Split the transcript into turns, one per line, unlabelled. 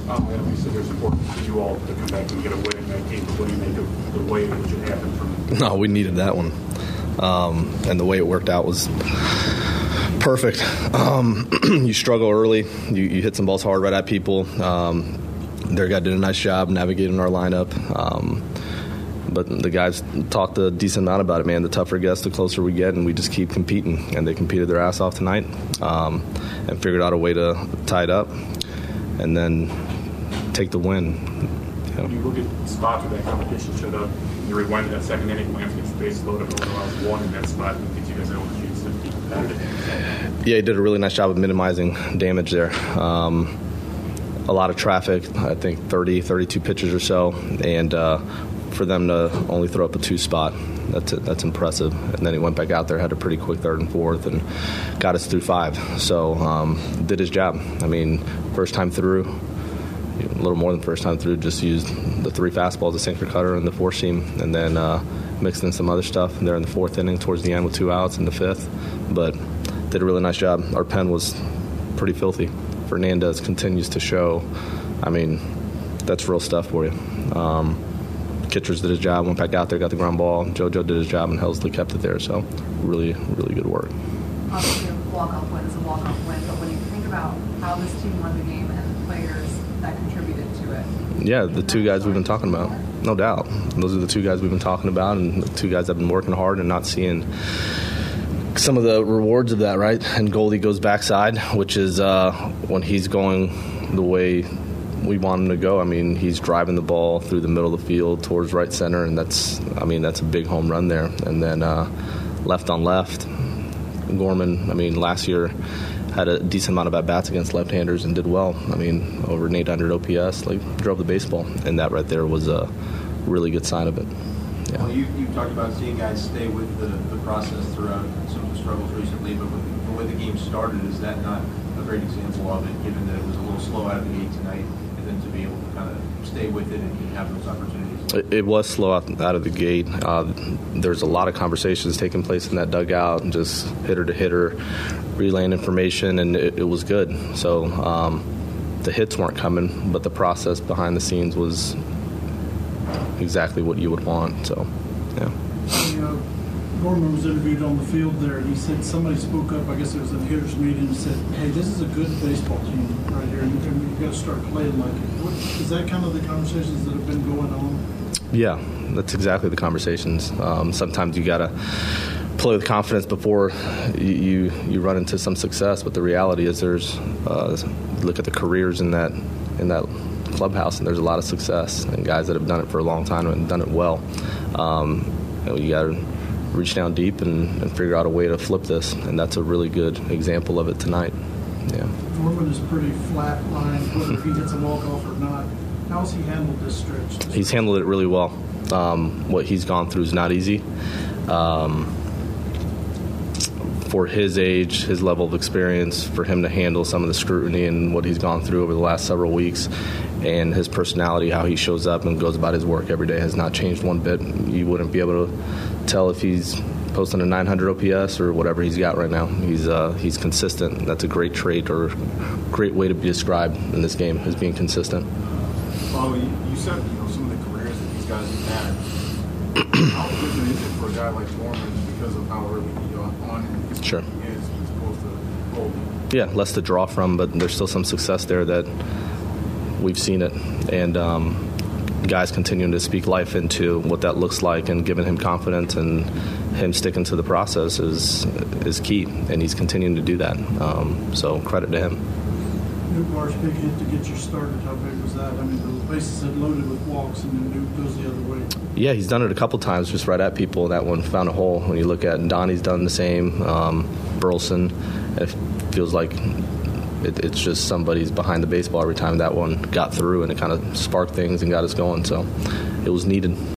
Obviously, there's important for you all to come back and get a win in that game, but what do you make of the way in which it happened from?
No, we needed that one. And the way it worked out was perfect. You struggle early. You hit some balls hard right at people. Their guy did a nice job navigating our lineup. But the guys talked a decent amount about it, man. The tougher it gets, the closer we get, and we just keep competing. And they competed their ass off tonight and figured out a way to tie it up and then take the win. Yeah.
When you look at spots where that competition showed up, you rewind to that second inning, Lance gets the base loaded, allows one in that spot, and gives you guys an opportunity to be competitive.
Yeah, he did a really nice job of minimizing damage there. A lot of traffic, I think 32 pitches or so, and for them to only throw up a 2 spot, that's impressive. And then he went back out there, had a pretty quick third and fourth, and got us through 5. So did his job. I mean, first time through, a little more than first time through, just used the 3 fastballs, the sinker cutter, and the 4-seam, and then mixed in some other stuff there in the 4th inning towards the end with 2 outs in the 5th. But did a really nice job. Our pen was pretty filthy. Fernandez continues to show. I mean, that's real stuff for you. Kitchers did his job, went back out there, got the ground ball. JoJo did his job, and Helsley kept it there. So really, really good work.
Obviously, a walk-off win is a walk-off win, but when you think about how this team won the game and the players that contributed to it.
Yeah, the 2 guys we've been talking about, no doubt. Those are the 2 guys we've been talking about, and the 2 guys that have been working hard and not seeing some of the rewards of that, right? And Goldie goes backside, which is when he's going the way we want him to go. I mean, he's driving the ball through the middle of the field towards right center, and that's a big home run there. And then left on left, Gorman, last year had a decent amount of at-bats against left-handers and did well. Over an 800 OPS, drove the baseball, and that right there was a really good sign of it. Yeah.
Well, you've talked about seeing guys stay with the process throughout some of the struggles recently, but with the way the game started, is that not a great example of it, given that it was a little slow out of the gate tonight, and then to be able to kind of stay with it and have those opportunities?
It was slow out of the gate. There's a lot of conversations taking place in that dugout, and just hitter to hitter, relaying information, and it was good. So the hits weren't coming, but the process behind the scenes was exactly what you would want. So, yeah.
Gorman was interviewed on the field there, and he said somebody spoke up, I guess it was in the hitters meeting, and said, hey, this is a good baseball team right here, and you've got to start playing like it. Is that kind of the conversations that have been going on?
Yeah, that's exactly the conversations. Sometimes you got to play with confidence before you run into some success, but the reality is there's look at the careers in that clubhouse, and there's a lot of success, and guys that have done it for a long time and done it well. You got to reach down deep and figure out a way to flip this, and that's a really good example of it tonight. Yeah.
Gorman is pretty flat line, whether he gets a walk-off or not. How has he handled this stretch?
He's handled it really well. What he's gone through is not easy. For his age, his level of experience, for him to handle some of the scrutiny and what he's gone through over the last several weeks, and his personality, how he shows up and goes about his work every day, has not changed one bit. You wouldn't be able to tell if he's posting a 900 OPS or whatever he's got right now. He's consistent. That's a great trait, or great way to be described in this game, is being consistent.
Well, you said some of the careers that these guys have had. How different is it for a guy like Gorman because of how early on in his
Sure.
he is as opposed to Goldie?
Yeah, less to draw from, but there's still some success there that we've seen it. And guys continuing to speak life into what that looks like and giving him confidence, and him sticking to the process is key, and he's continuing to do that. So credit to him.
Newbar's big hit to get you started, how big was that? The bases had loaded with walks, and then Nuke goes the other way. Yeah,
he's done it a couple times, just right at people. That one found a hole. When you look at Donnie's done the same. Burleson, it feels like it's just somebody's behind the baseball every time that one got through, and it kind of sparked things and got us going. So it was needed.